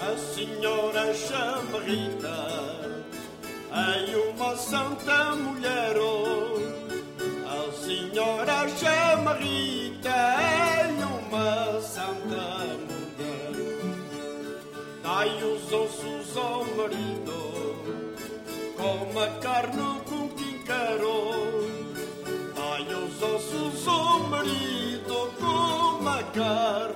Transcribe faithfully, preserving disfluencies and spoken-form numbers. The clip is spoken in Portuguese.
a senhora Chamarrita é uma santa mulher, oh. A senhora Chamarrita é uma santa mulher. Dai os ossos ao marido, coma carne com quem quero. Dai os ossos ao marido, coma carne.